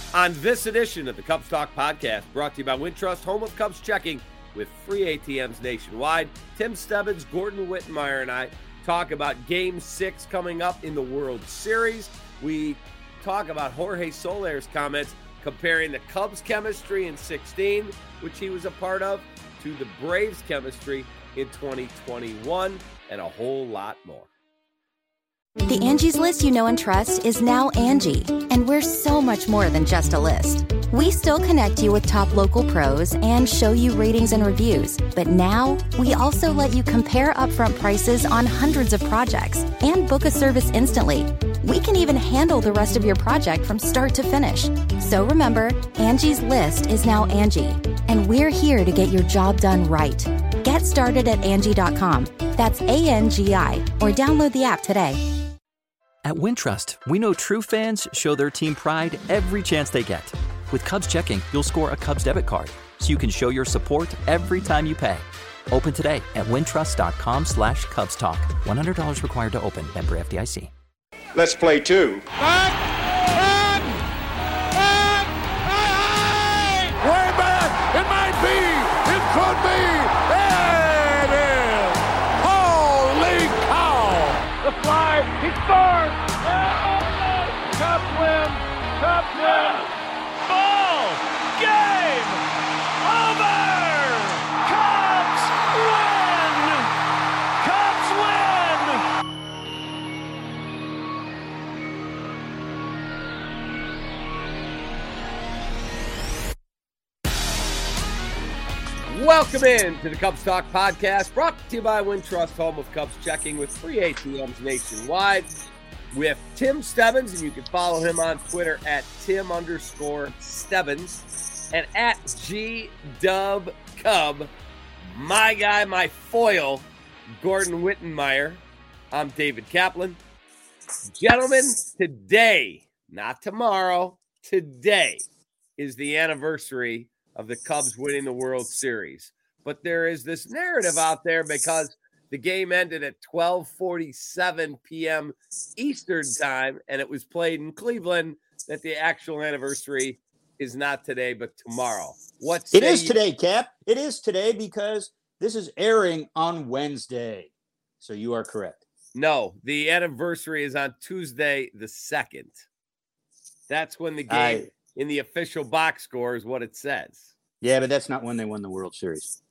On this edition of the Cubs Talk podcast, brought to you by Wintrust, home of Cubs checking with free ATMs nationwide, Tim Stebbins, Gordon Wittenmyer, and I talk about Game 6 coming up in the World Series. We talk about Jorge Soler's comments comparing the Cubs chemistry in 16, which he was a part of, to the Braves chemistry in 2021, and a whole lot more. The Angie's List you know and trust is now Angie, and we're so much more than just a list. We still connect you with top local pros and show you ratings and reviews, but now we also let you compare upfront prices on hundreds of projects and book a service instantly. We can even handle the rest of your project from start to finish. So remember, Angie's List is now Angie, and we're here to get your job done right. Get started at Angie.com. That's ANGI, or download the app today. At Wintrust, we know true fans show their team pride every chance they get. With Cubs checking, you'll score a Cubs debit card, so you can show your support every time you pay. Open today at wintrust.com/Cubs Talk. $100 required to open. Member FDIC. Let's play two. Way back! It might be! It could be! There it is! Holy cow! The fly, he scores! Cubs win! Cubs win! Ball! Game! Over! Cubs win! Cubs win! Welcome in to the Cubs Talk podcast, brought to you by Wintrust, home of Cubs checking with free ATMs nationwide, with Tim Stebbins, and you can follow him on Twitter at Tim_Stebbins and at GDubCub. My guy, my foil, Gordon Wittenmyer. I'm David Kaplan. Gentlemen, today, not tomorrow, today is the anniversary of the Cubs winning the World Series. But there is this narrative out there because the game ended at 12:47 p.m. Eastern time, and it was played in Cleveland, that the actual anniversary is not today, but tomorrow. It is today, Cap. It is today because this is airing on Wednesday. So you are correct. No, the anniversary is on Tuesday the 2nd. That's when the game in the official box score is what it says. Yeah, but that's not when they won the World Series.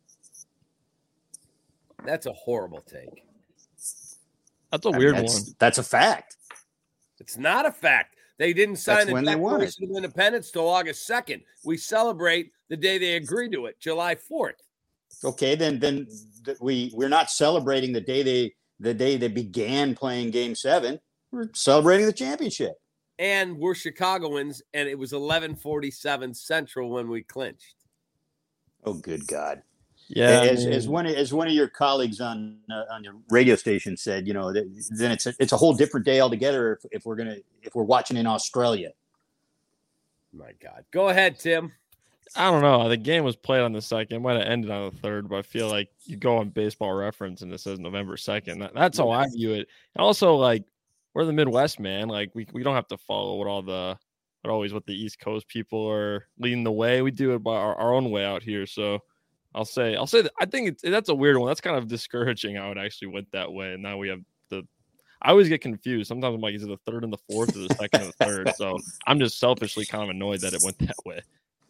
That's a horrible take. That's a weird one. That's a fact. It's not a fact. They didn't sign the Declaration of Independence till August 2nd. We celebrate the day they agreed to it, July 4th. Okay, then we're not celebrating the day they began playing Game 7. We're celebrating the championship. And we're Chicagoans, and it was 11:47 Central when we clinched. Oh, good God! Yeah, as one of your colleagues on your radio station said, then it's a whole different day altogether if we're watching in Australia. My God, go ahead, Tim. I don't know. The game was played on the 2nd. It might have ended on the 3rd, but I feel like you go on Baseball Reference and it says November 2nd. That's how I view it. And also, like, we're the Midwest, man. Like, we don't have to follow what the East Coast people are leading the way. We do it by our own way out here. So I'll say that I think that's a weird one. That's kind of discouraging how it actually went that way. And now we have I always get confused. Sometimes I'm like, is it the 3rd and the 4th or the 2nd and the 3rd? So I'm just selfishly kind of annoyed that it went that way.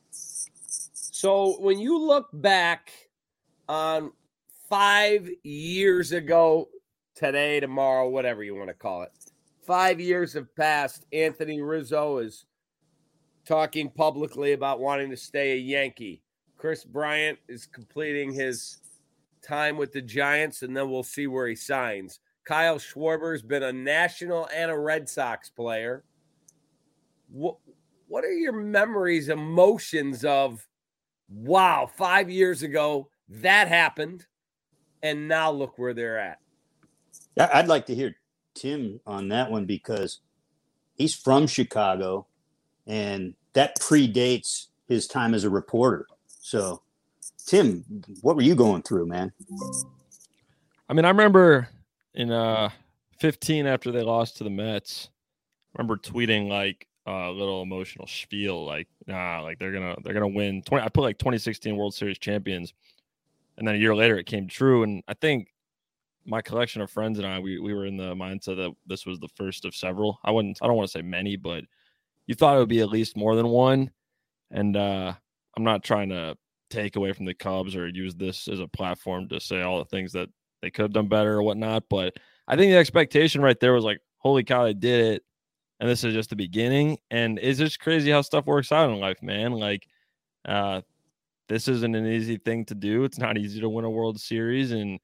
So when you look back on 5 years ago, today, tomorrow, whatever you want to call it, 5 years have passed. Anthony Rizzo is talking publicly about wanting to stay a Yankee. Chris Bryant is completing his time with the Giants, and then we'll see where he signs. Kyle Schwarber's been a National and a Red Sox player. What are your memories, emotions of, wow, 5 years ago, that happened, and now look where they're at? I'd like to hear Tim on that one because he's from Chicago, and that predates his time as a reporter. So, Tim, what were you going through, man? I mean, I remember in 15 after they lost to the Mets, I remember tweeting like, little emotional spiel, like, nah, like they're gonna win. I put like 2016 World Series champions, and then a year later it came true. And I think my collection of friends and I, we were in the mindset that this was the first of several. I don't want to say many, but you thought it would be at least more than one. And I'm not trying to take away from the Cubs or use this as a platform to say all the things that they could have done better or whatnot. But I think the expectation right there was like, holy cow, they did it. And this is just the beginning. And it's just crazy how stuff works out in life, man. Like, this isn't an easy thing to do. It's not easy to win a World Series. And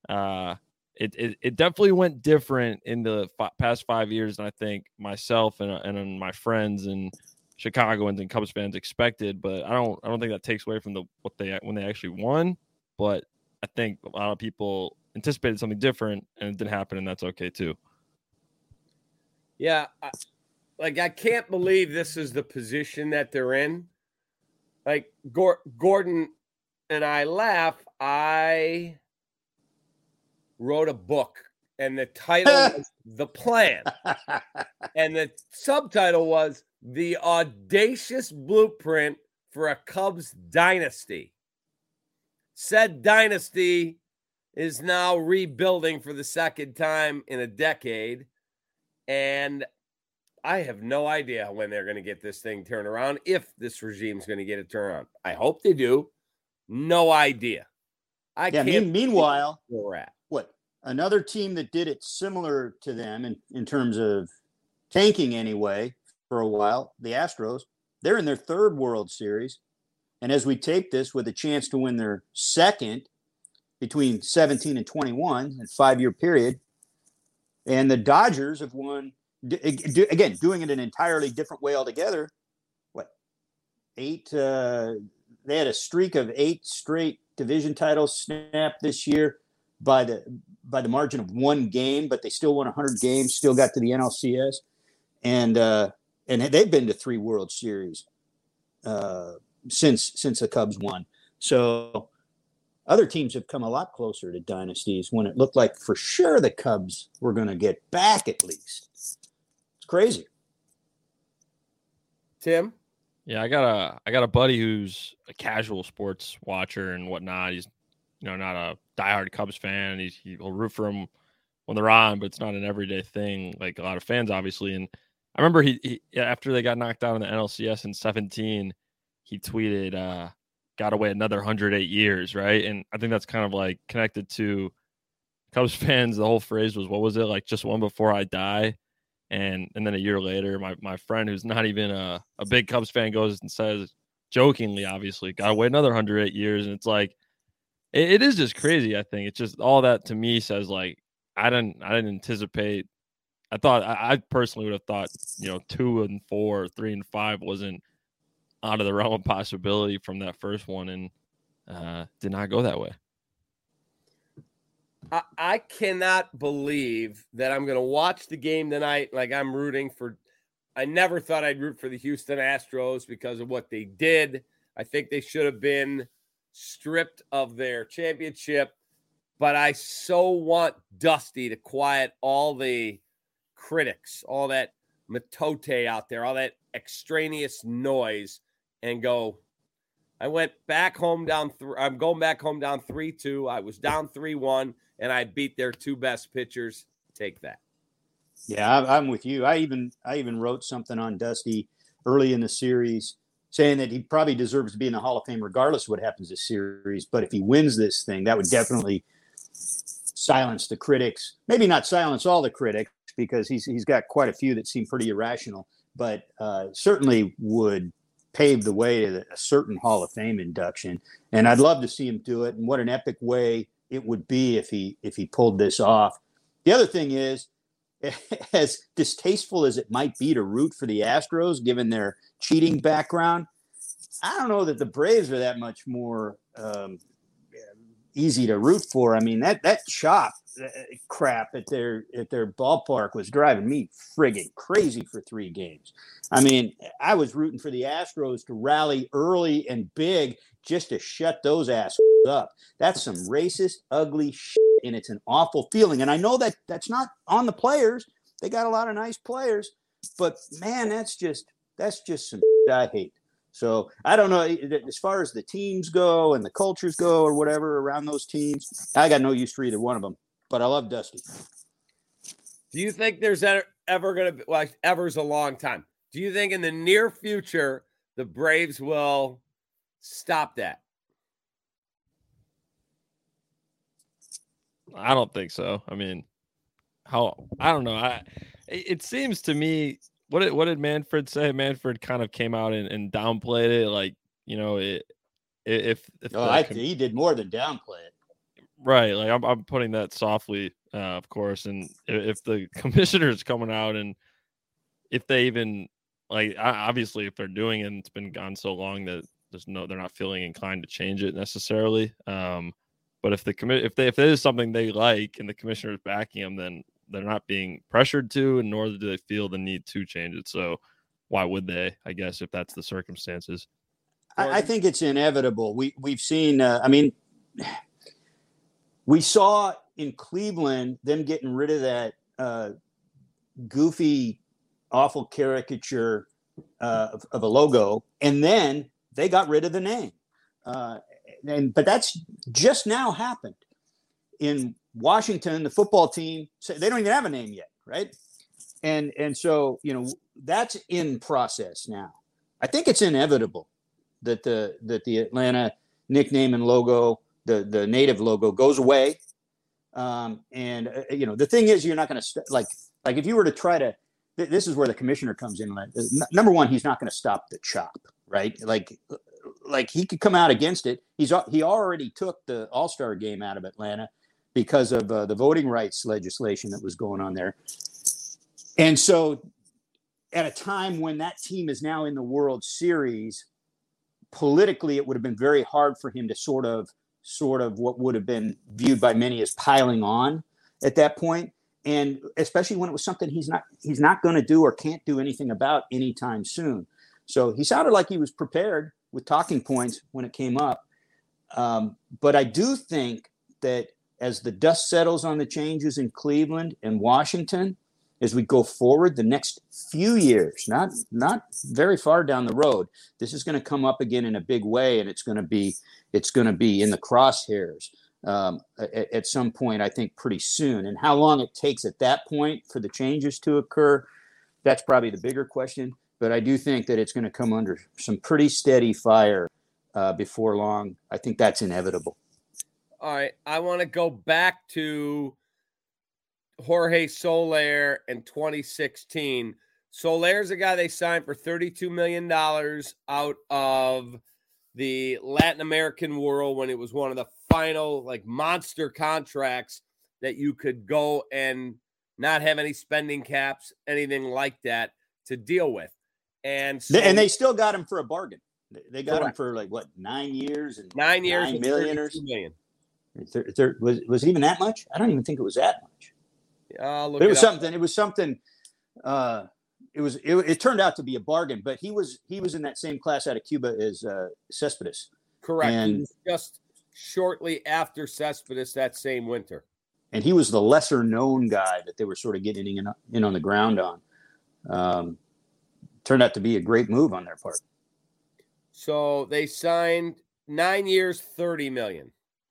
it definitely went different in the past 5 years than I think myself and my friends and Chicagoans and Cubs fans expected. But I don't think that takes away from when they actually won. But I think a lot of people anticipated something different, and it didn't happen, and that's okay too. Yeah, I can't believe this is the position that they're in. Like Gordon and I laugh. I wrote a book, and the title was The Plan, and the subtitle was The Audacious Blueprint for a Cubs Dynasty. Said dynasty is now rebuilding for the second time in a decade. And I have no idea when they're going to get this thing turned around, if this regime's going to get it turned around. I hope they do. No idea. Meanwhile, where we're at. What? Another team that did it similar to them in terms of tanking anyway for a while, the Astros, they're in their third World Series. And as we tape this, with a chance to win their second between 17 and 21 in a 5-year period. And the Dodgers have won, again, doing it an entirely different way altogether. They had a streak of 8 straight division titles snapped this year by the margin of 1 game, but they still won 100 games, still got to the NLCS. And they've been to 3 World Series since the Cubs won. So other teams have come a lot closer to dynasties when it looked like for sure the Cubs were going to get back at least. It's crazy. Tim? Yeah, I got a buddy who's a casual sports watcher and whatnot. He's, not a diehard Cubs fan. He'll root for them when they're on, but it's not an everyday thing like a lot of fans, obviously. And I remember he after they got knocked out in the NLCS in 2017, he tweeted, got to wait another 108 years, right? And I think that's kind of like connected to Cubs fans. The whole phrase was, what was it? Like, just one before I die. And then a year later, my friend who's not even a big Cubs fan goes and says, jokingly, obviously, got to wait another 108 years. And it's like, it is just crazy, I think. It's just all that to me says, like, I didn't anticipate. I personally would have thought, 2 and 4, 3 and 5 wasn't out of the realm of possibility from that first one, and did not go that way. I cannot believe that I'm going to watch the game tonight. Like, I'm rooting for. I never thought I'd root for the Houston Astros because of what they did. I think they should have been stripped of their championship, but I so want Dusty to quiet all the critics, all that matote out there, all that extraneous noise, and go. I went back home down. I'm going back home down 3-2. I was down 3-1, and I beat their 2 best pitchers. Take that. Yeah, I'm with you. I even wrote something on Dusty early in the series saying that he probably deserves to be in the Hall of Fame regardless of what happens this series. But if he wins this thing, that would definitely silence the critics. Maybe not silence all the critics, because he's got quite a few that seem pretty irrational, but certainly would pave the way to a certain Hall of Fame induction. And I'd love to see him do it. And what an epic way it would be if he pulled this off. The other thing is, as distasteful as it might be to root for the Astros, given their cheating background, I don't know that the Braves are that much more easy to root for. I mean, that chop crap at their ballpark was driving me friggin' crazy for 3 games. I mean, I was rooting for the Astros to rally early and big just to shut those assholes up. That's some racist, ugly shit, and it's an awful feeling. And I know that that's not on the players. They got a lot of nice players, but man, that's just That's just some I hate. So I don't know, as far as the teams go and the cultures go or whatever around those teams, I got no use for either one of them, but I love Dusty. Do you think there's ever going to be, well, ever's a long time. Do you think in the near future, the Braves will stop that? I don't think so. I mean, I don't know. It seems to me, what did Manfred say? Manfred kind of came out and downplayed it. Like, you know, he did more than downplay it. Right. Like I'm putting that softly, of course. And if the commissioner is coming out and if they even like, obviously if they're doing it and it's been gone so long that they're not feeling inclined to change it necessarily. But if it is something they like and the commissioner is backing them, then they're not being pressured to, and nor do they feel the need to change it. So why would they, I guess, if that's the circumstances? I think it's inevitable. We've seen, we saw in Cleveland them getting rid of that goofy, awful caricature of a logo, and then they got rid of the name. But that's just now happened. In Washington, the football team, they don't even have a name yet, right? And so, you know, that's in process now. I think it's inevitable that the Atlanta nickname and logo, the native logo, goes away. You know, the thing is, you're not going to like if you were to try to. This is where the commissioner comes in. Number one, he's not going to stop the chop, right? Like he could come out against it. He already took the All-Star game out of Atlanta because of the voting rights legislation that was going on there. And so at a time when that team is now in the World Series, politically, it would have been very hard for him to sort of what would have been viewed by many as piling on at that point. And especially when it was something he's not going to do or can't do anything about anytime soon. So he sounded like he was prepared with talking points when it came up. But I do think that as the dust settles on the changes in Cleveland and Washington, as we go forward the next few years, not very far down the road, this is going to come up again in a big way, and it's going to be in the crosshairs at some point, I think pretty soon. And how long it takes at that point for the changes to occur, that's probably the bigger question. But I do think that it's going to come under some pretty steady fire before long. I think that's inevitable. All right. I want to go back to Jorge Soler in 2016. Soler's a guy they signed for $32 million out of the Latin American world when it was one of the final like monster contracts that you could go and not have any spending caps, anything like that to deal with. And they still got him for a bargain. They got him for like what, 9 years and 9 years, $9 million or million. Was it even that much? I don't even think it was that much. It was something. It was something. It turned out to be a bargain, but he was in that same class out of Cuba as Cespedes. Correct. And he was just shortly after Cespedes that same winter. And he was the lesser known guy that they were sort of getting in on the ground on. Turned out to be a great move on their part. So they signed 9 years, $30 million.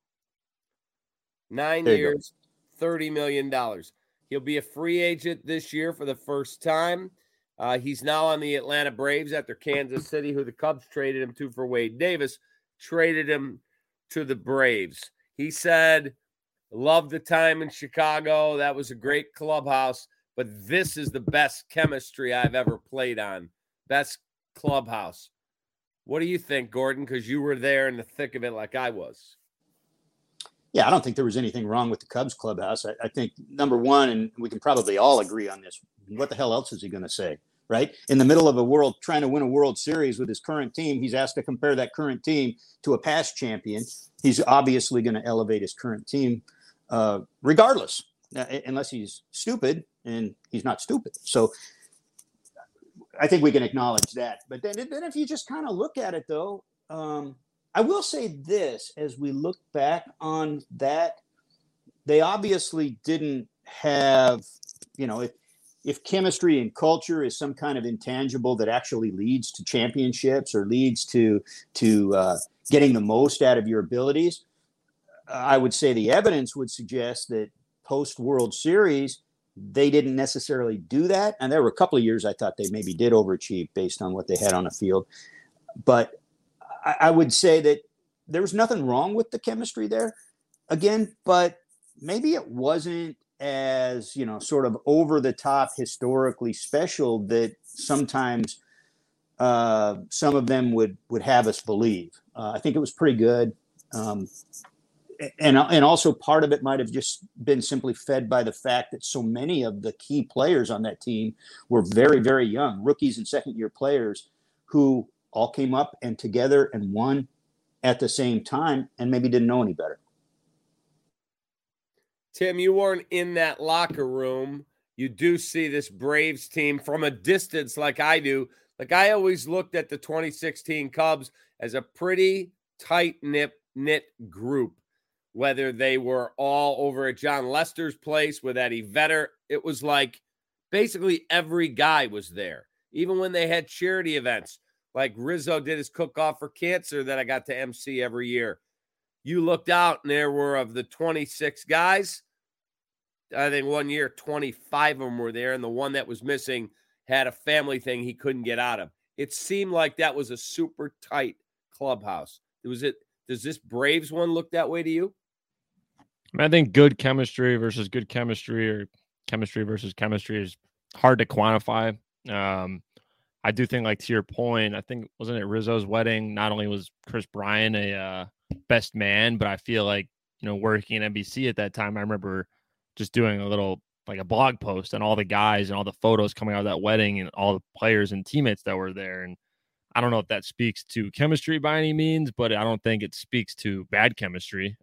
9 years, $30 million. He'll be a free agent this year for the first time. He's now on the Atlanta Braves after Kansas City, who the Cubs traded him to for Wade Davis, traded him to the Braves. He said, loved the time in Chicago. That was a great clubhouse, but this is the best chemistry I've ever played on. Best clubhouse. What do you think, Gordon? Because you were there in the thick of it like I was. Yeah, I don't think there was anything wrong with the Cubs clubhouse. I think, number one, and we can probably all agree on this, what the hell else is he going to say, right? In the middle of trying to win a World Series with his current team, he's asked to compare that current team to a past champion. He's obviously going to elevate his current team regardless, unless he's stupid, and he's not stupid. So I think we can acknowledge that. But then if you just kind of look at it, though, I will say this, as we look back on that, they obviously didn't have, if chemistry and culture is some kind of intangible that actually leads to championships or leads to getting the most out of your abilities, I would say the evidence would suggest that post World Series, they didn't necessarily do that. And there were a couple of years I thought they maybe did overachieve based on what they had on the field. But I would say that there was nothing wrong with the chemistry there again, but maybe it wasn't as, sort of over the top, historically special that sometimes some of them would have us believe. I think it was pretty good. And also part of it might have just been simply fed by the fact that so many of the key players on that team were very, very young, rookies and second-year players who all came up and together and won at the same time and maybe didn't know any better. Tim, you weren't in that locker room. You do see this Braves team from a distance like I do. Like I always looked at the 2016 Cubs as a pretty tight-knit group. Whether they were all over at John Lester's place with Eddie Vedder, it was like basically every guy was there. Even when they had charity events, like Rizzo did his cook-off for cancer that I got to MC every year. You looked out and there were, of the 26 guys, I think one year 25 of them were there, and the one that was missing had a family thing he couldn't get out of. It seemed like that was a super tight clubhouse. Does this Braves one look that way to you? I think good chemistry versus good chemistry, or chemistry versus chemistry, is hard to quantify. I do think, like, to your point, I think, wasn't it Rizzo's wedding? Not only was Chris Bryant a best man, but I feel like, working at NBC at that time, I remember just doing a blog post on all the guys and all the photos coming out of that wedding and all the players and teammates that were there. And I don't know if that speaks to chemistry by any means, but I don't think it speaks to bad chemistry.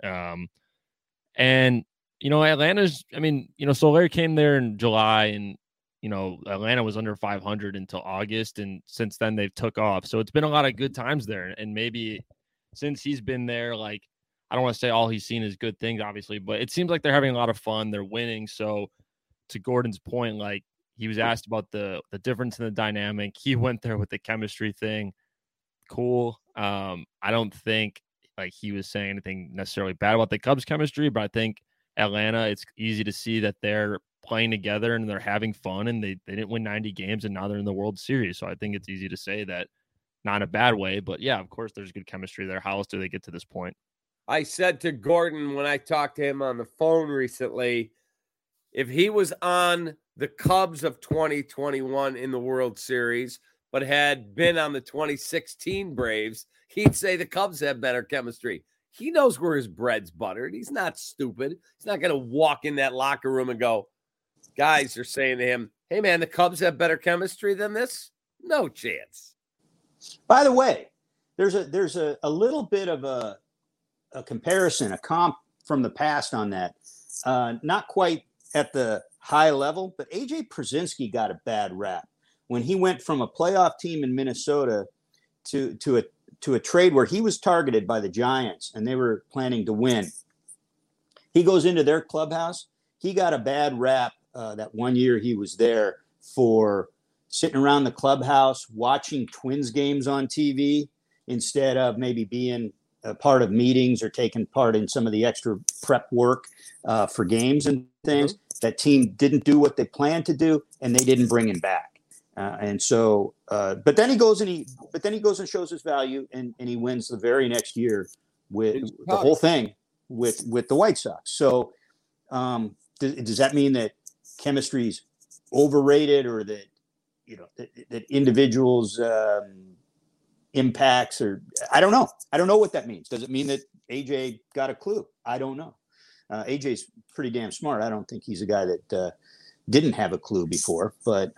And, Atlanta's, Soler came there in July, and, Atlanta was under 500 until August. And since then they've took off. So it's been a lot of good times there. And maybe since he's been there, like, I don't want to say all he's seen is good things, obviously, but it seems like they're having a lot of fun. They're winning. So to Gordon's point, like, he was asked about the difference in the dynamic. He went there with the chemistry thing. Cool. I don't think like he was saying anything necessarily bad about the Cubs chemistry, but I think Atlanta, it's easy to see that they're playing together and they're having fun, and they didn't win 90 games and now they're in the World Series. So I think it's easy to say that, not in a bad way, but yeah, of course there's good chemistry there. How else do they get to this point? I said to Gordon when I talked to him on the phone recently, if he was on the Cubs of 2021 in the World Series, but had been on the 2016 Braves, he'd say the Cubs have better chemistry. He knows where his bread's buttered. He's not stupid. He's not going to walk in that locker room and go, guys are saying to him, hey, man, the Cubs have better chemistry than this? No chance. By the way, there's a little bit of a comparison, a comp from the past on that. Not quite at the high level, but A.J. Pierzynski got a bad rap when he went from a playoff team in Minnesota to a trade where he was targeted by the Giants and they were planning to win. He goes into their clubhouse. He got a bad rap that one year he was there for sitting around the clubhouse watching Twins games on TV instead of maybe being a part of meetings or taking part in some of the extra prep work for games and things. Mm-hmm. That team didn't do what they planned to do, and they didn't bring him back. But then he goes and shows his value, and he wins the very next year with the whole thing with the White Sox. So does that mean that chemistry is overrated, or that that individuals impacts, or I don't know what that means. Does it mean that AJ got a clue? I don't know. AJ's pretty damn smart. I don't think he's a guy that didn't have a clue before, but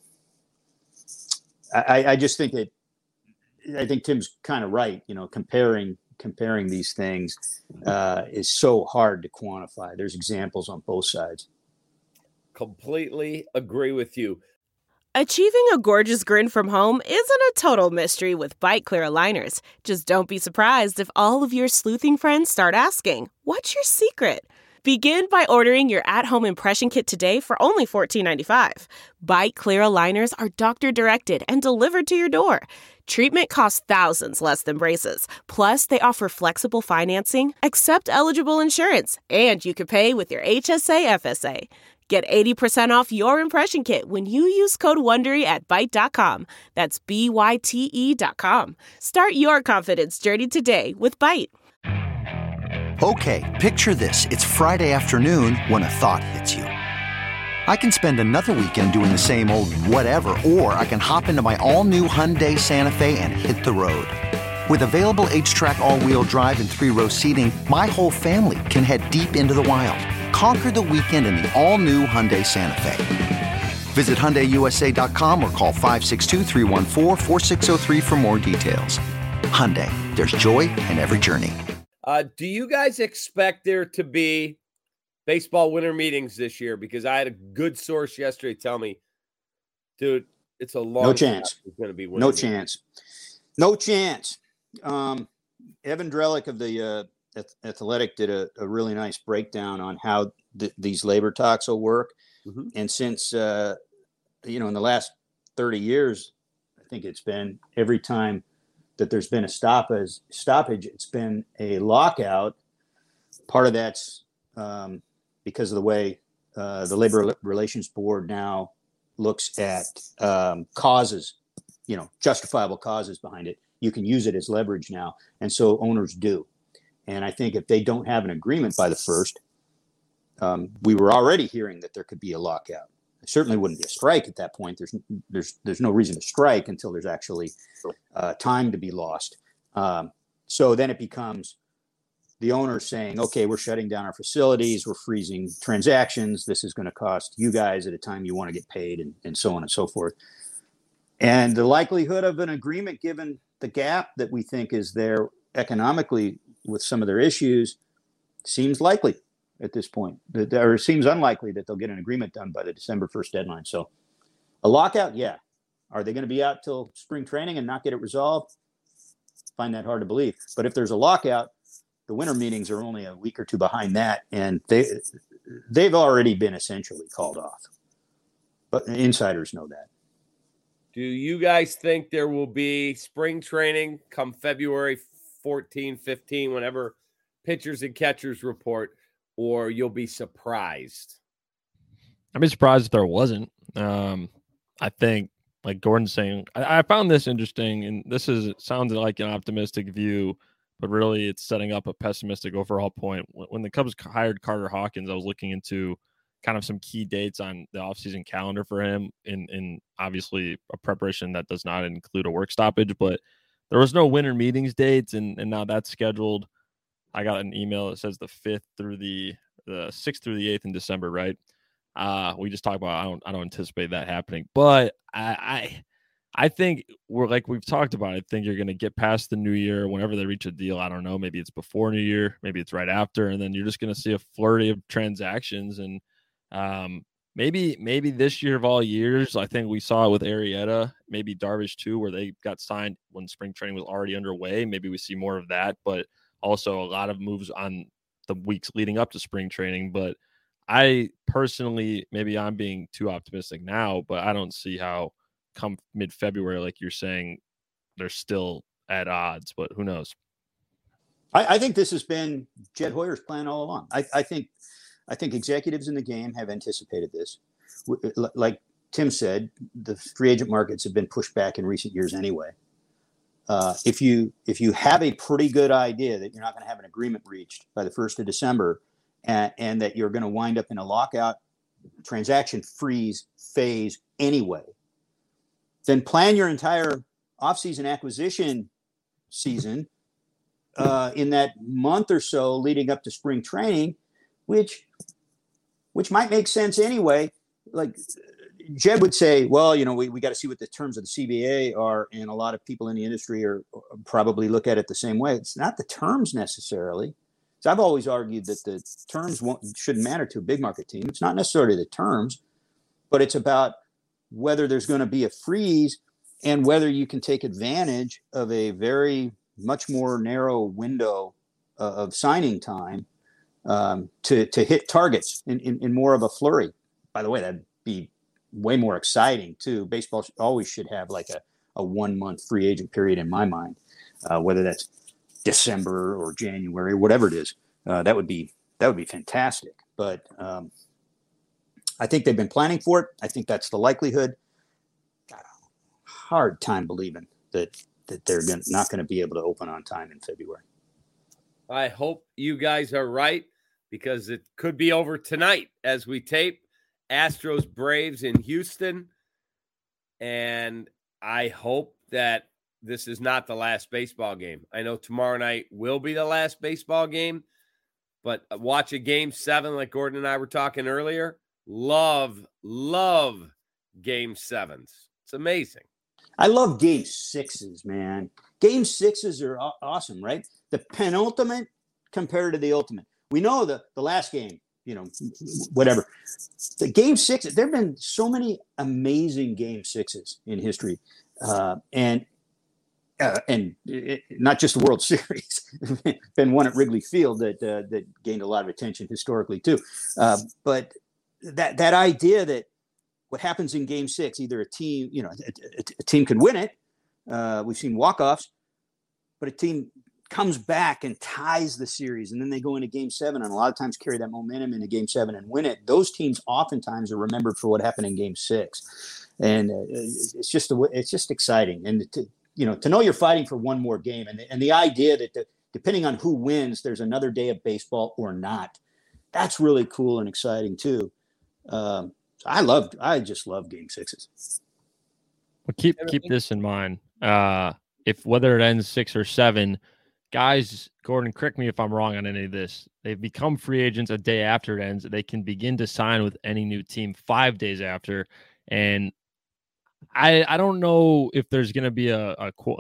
I just think that I think Tim's kind of right. Comparing these things is so hard to quantify. There's examples on both sides. Completely agree with you. Achieving a gorgeous grin from home isn't a total mystery with Bite Clear aligners. Just don't be surprised if all of your sleuthing friends start asking, "What's your secret?" Begin by ordering your at-home impression kit today for only $14.95. Byte Clear aligners are doctor-directed and delivered to your door. Treatment costs thousands less than braces. Plus, they offer flexible financing, accept eligible insurance, and you can pay with your HSA FSA. Get 80% off your impression kit when you use code WONDERY at Byte.com. That's BYTE.com. Start your confidence journey today with Byte. Okay, picture this. It's Friday afternoon when a thought hits you. I can spend another weekend doing the same old whatever, or I can hop into my all-new Hyundai Santa Fe and hit the road. With available H-Track all-wheel drive and 3-row seating, my whole family can head deep into the wild. Conquer the weekend in the all-new Hyundai Santa Fe. Visit HyundaiUSA.com or call 562-314-4603 for more details. Hyundai, there's joy in every journey. Do you guys expect there to be baseball winter meetings this year? Because I had a good source yesterday tell me, dude, it's a long no chance. It's going to be no chance. No chance. Evan Drellick of the Athletic did a really nice breakdown on how these labor talks will work. Mm-hmm. And since, in the last 30 years, I think it's been every time that there's been a stoppage, it's been a lockout. Part of that's because of the way the Labor Relations Board now looks at causes, justifiable causes behind it. You can use it as leverage now. And so owners do. And I think if they don't have an agreement by the 1st, we were already hearing that there could be a lockout. It certainly wouldn't be a strike at that point. There's no reason to strike until there's actually time to be lost. So then it becomes the owner saying, okay, we're shutting down our facilities. We're freezing transactions. This is going to cost you guys at a time you want to get paid, and so on and so forth. And the likelihood of an agreement, given the gap that we think is there economically with some of their issues, seems likely at this point. Or it seems unlikely that they'll get an agreement done by the December 1st deadline. So a lockout, yeah. Are they going to be out till spring training and not get it resolved? Find that hard to believe. But if there's a lockout, the winter meetings are only a week or two behind that, and they've already been essentially called off. But insiders know that. Do you guys think there will be spring training come February 14, 15, whenever pitchers and catchers report, or you'll be surprised? I'd be surprised if there wasn't. I think, like Gordon's saying, I found this interesting, and it sounds like an optimistic view, but really it's setting up a pessimistic overall point. When the Cubs hired Carter Hawkins, I was looking into kind of some key dates on the offseason calendar for him in obviously a preparation that does not include a work stoppage, but there was no winter meetings dates, and now that's scheduled. I got an email that says the 5th through the 6th through the 8th in December, right? We just talked about, I don't anticipate that happening, but I think we're like we've talked about. I think you're going to get past the new year whenever they reach a deal. I don't know. Maybe it's before New Year, maybe it's right after, and then you're just going to see a flurry of transactions. And maybe this year of all years, I think we saw it with Arrieta, maybe Darvish too, where they got signed when spring training was already underway. Maybe we see more of that, but also a lot of moves on the weeks leading up to spring training. But I personally, maybe I'm being too optimistic now, but I don't see how come mid-February, like you're saying, they're still at odds, but who knows? I think this has been Jed Hoyer's plan all along. I think executives in the game have anticipated this. Like Tim said, the free agent markets have been pushed back in recent years anyway. If you have a pretty good idea that you're not going to have an agreement reached by the 1st of December and that you're going to wind up in a lockout transaction freeze phase anyway, then plan your entire offseason acquisition season in that month or so leading up to spring training, which might make sense anyway. Like Jed would say, well, we got to see what the terms of the CBA are, and a lot of people in the industry are probably look at it the same way. It's not the terms necessarily. So I've always argued that the terms shouldn't matter to a big market team. It's not necessarily the terms, but it's about whether there's going to be a freeze and whether you can take advantage of a very much more narrow window of signing time to hit targets in more of a flurry. By the way, that'd be way more exciting too. Baseball always should have like a 1 month free agent period in my mind, whether that's December or January, whatever it is. That would be fantastic. But I think they've been planning for it. I think that's the likelihood. Got a hard time believing that they're not going to be able to open on time in February. I hope you guys are right, because it could be over tonight as we tape. Astros Braves in Houston. And I hope that this is not the last baseball game. I know tomorrow night will be the last baseball game, but watch a Game 7 like Gordon and I were talking earlier. Love Game 7s. It's amazing. I love Game 6s, man. Game 6s are awesome, right? The penultimate compared to the ultimate. We know the last game, whatever. The Game 6, there have been so many amazing Game 6s in history. And not just the World Series, been one at Wrigley Field that gained a lot of attention historically too. But that idea that what happens in Game 6, either a team, a team can win it. We've seen walk-offs, but a team comes back and ties the series, and then they go into Game 7, and a lot of times carry that momentum into Game 7 and win it. Those teams oftentimes are remembered for what happened in Game 6, and it's just exciting. And to know you're fighting for one more game, and the idea that depending on who wins, there's another day of baseball or not. That's really cool and exciting too. I just love Game 6s. Well, keep this in mind. If whether it ends 6 or 7, guys, Gordon, correct me if I'm wrong on any of this. They've become free agents a day after it ends. They can begin to sign with any new team 5 days after. And I don't know if there's going to be a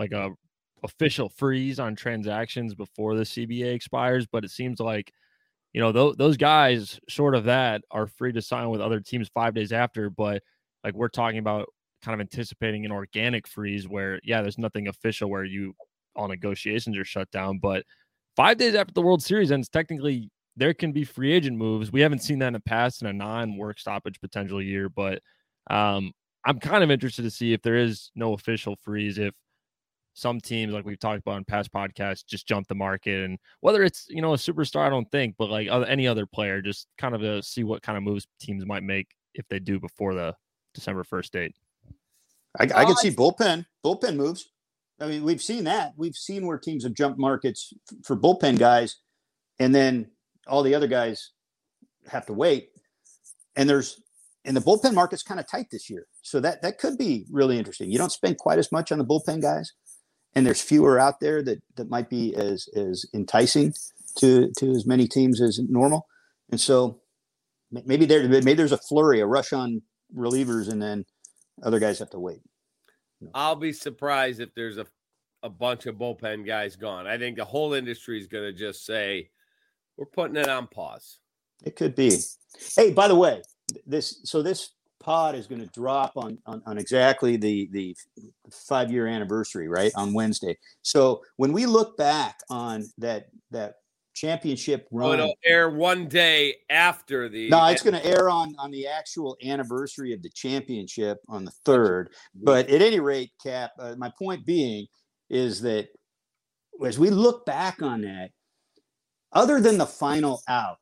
official freeze on transactions before the CBA expires, but it seems like, those guys short of that are free to sign with other teams 5 days after. But like we're talking about kind of anticipating an organic freeze where, there's nothing official where all negotiations are shut down. But 5 days after the World Series ends, technically there can be free agent moves. We haven't seen that in the past in a non-work stoppage potential year, but I'm kind of interested to see if there is no official freeze, if some teams, like we've talked about in past podcasts, just jump the market, and whether it's, a superstar, I don't think, but like any other player, just kind of to see what kind of moves teams might make if they do before the December 1st date. I can see bullpen moves. I mean, we've seen that. We've seen where teams have jumped markets for bullpen guys, and then all the other guys have to wait. And the bullpen market's kind of tight this year. So that could be really interesting. You don't spend quite as much on the bullpen guys, and there's fewer out there that might be as enticing to as many teams as normal. And so maybe there's a flurry, a rush on relievers, and then other guys have to wait. I'll be surprised if there's a bunch of bullpen guys gone. I think the whole industry is going to just say, we're putting it on pause. It could be. Hey, by the way, this pod is going to drop on exactly the 5-year anniversary, right, on Wednesday. So when we look back on that championship run, it'll air one day after the. No, it's going to air on the actual anniversary of the championship on the 3rd. But at any rate, Cap, my point being is that as we look back on that, other than the final out.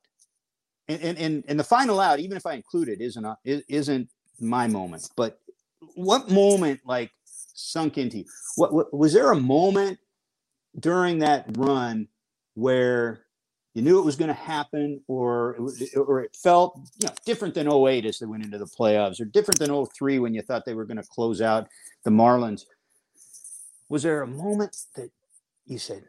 And the final out, even if I include it, isn't my moment. But what moment sunk into you? What was there a moment during that run where you knew it was going to happen, or it felt different than 2008 as they went into the playoffs, or different than 2003 when you thought they were going to close out the Marlins? Was there a moment that you said,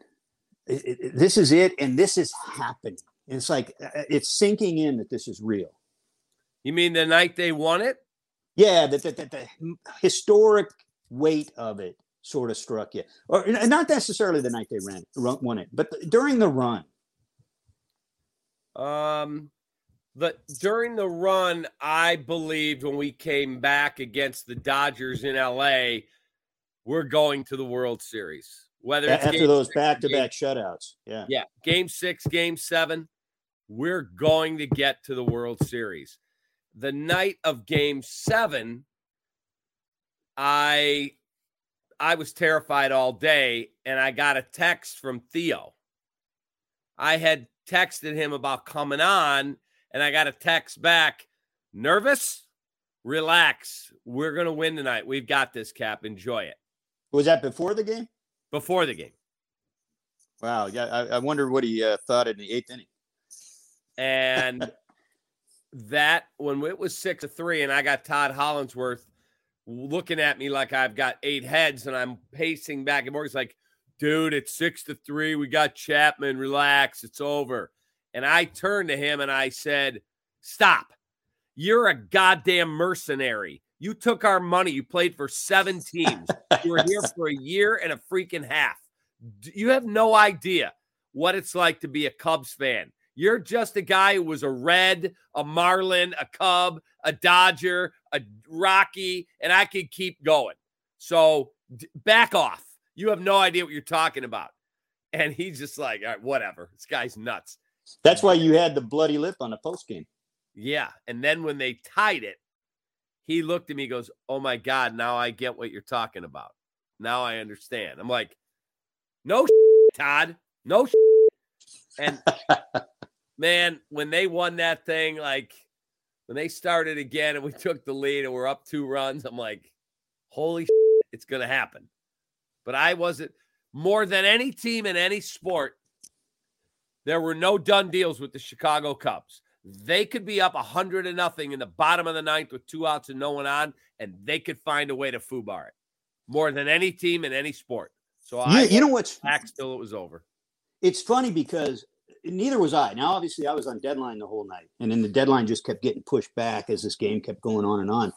"This is it, and this is happening"? It's like it's sinking in that this is real. You mean the night they won it? Yeah, the historic weight of it sort of struck you, or not necessarily the night they won it, but during the run. During the run, I believed when we came back against the Dodgers in LA, we're going to the World Series. Whether it's after those back-to-back shutouts, yeah, Game 6, Game 7, we're going to get to the World Series. The night of Game 7, I was terrified all day, and I got a text from Theo. I had texted him about coming on, and I got a text back, nervous? Relax. We're going to win tonight. We've got this, Cap. Enjoy it. Was that before the game? Before the game. Wow. Yeah, I wonder what he thought in the 8th inning. And that, when it was 6-3, and I got Todd Hollingsworth looking at me like I've got 8 heads, and I'm pacing back and forth. He's like, dude, it's 6-3. We got Chapman. Relax. It's over. And I turned to him and I said, stop. You're a goddamn mercenary. You took our money. You played for 7 teams. You were here for a year and a freaking half. You have no idea what it's like to be a Cubs fan. You're just a guy who was a Red, a Marlin, a Cub, a Dodger, a Rocky, and I could keep going. So back off. You have no idea what you're talking about. And he's just like, all right, whatever. This guy's nuts. That's why you had the bloody lip on the postgame. Yeah. And then when they tied it, he looked at me and goes, oh, my God, now I get what you're talking about. Now I understand. I'm like, no Todd. No And, man, when they won that thing, like when they started again and we took the lead and we're up 2 runs, I'm like, holy it's going to happen. But I wasn't, more than any team in any sport, there were no done deals with the Chicago Cubs. They could be up 100-0 in the bottom of the 9th with 2 outs and no one on, and they could find a way to foobar it more than any team in any sport. So you know what's back till it was over. It's funny because neither was I. Now, obviously, I was on deadline the whole night, and then the deadline just kept getting pushed back as this game kept going on and on.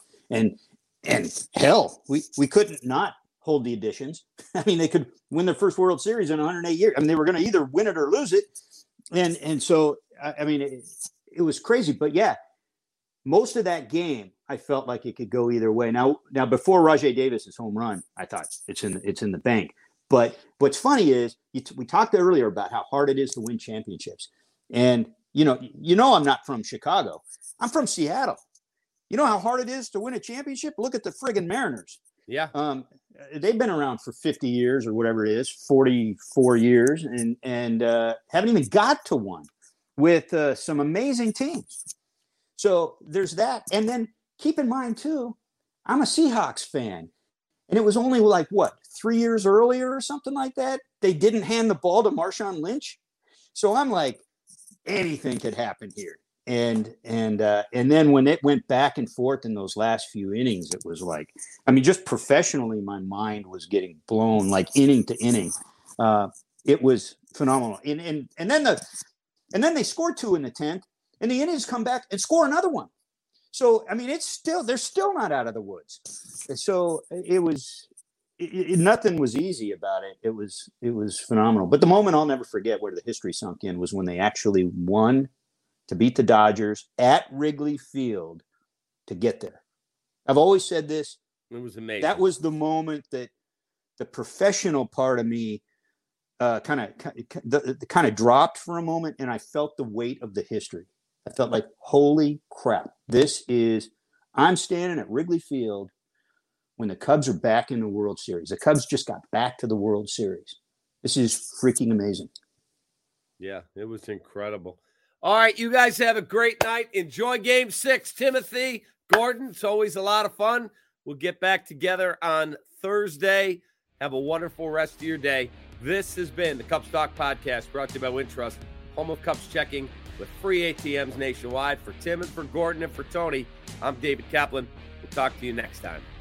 And hell, we couldn't not hold the additions. I mean, they could win their first World Series in 108 years. I mean, they were going to either win it or lose it. And so, I mean, it was crazy. But, yeah, most of that game, I felt like it could go either way. Now before Rajai Davis's home run, I thought it's in the bank. But what's funny is we talked earlier about how hard it is to win championships. And, you know, I'm not from Chicago. I'm from Seattle. You know how hard it is to win a championship? Look at the friggin' Mariners. Yeah. They've been around for 50 years or whatever it is, 44 years, and haven't even got to one with some amazing teams. So there's that. And then keep in mind, too, I'm a Seahawks fan. And it was only 3 years earlier or something like that. They didn't hand the ball to Marshawn Lynch. So I'm like, anything could happen here. And then when it went back and forth in those last few innings, it was like, I mean, just professionally, my mind was getting blown like inning to inning. It was phenomenal. And then they scored 2 in the 10th, and the Indians come back and score another one. So I mean, they're still not out of the woods. So nothing was easy about it. It was phenomenal. But the moment I'll never forget where the history sunk in was when they actually won to beat the Dodgers at Wrigley Field to get there. I've always said this. It was amazing. That was the moment that the professional part of me kind of dropped for a moment, and I felt the weight of the history. I felt like, holy crap, I'm standing at Wrigley Field when the Cubs are back in the World Series. The Cubs just got back to the World Series. This is freaking amazing. Yeah, it was incredible. All right, you guys have a great night. Enjoy Game 6. Timothy, Gordon, it's always a lot of fun. We'll get back together on Thursday. Have a wonderful rest of your day. This has been the Cubs Talk Podcast, brought to you by Wintrust, home of Cubs checking with free ATMs nationwide. For Tim and for Gordon and for Tony, I'm David Kaplan. We'll talk to you next time.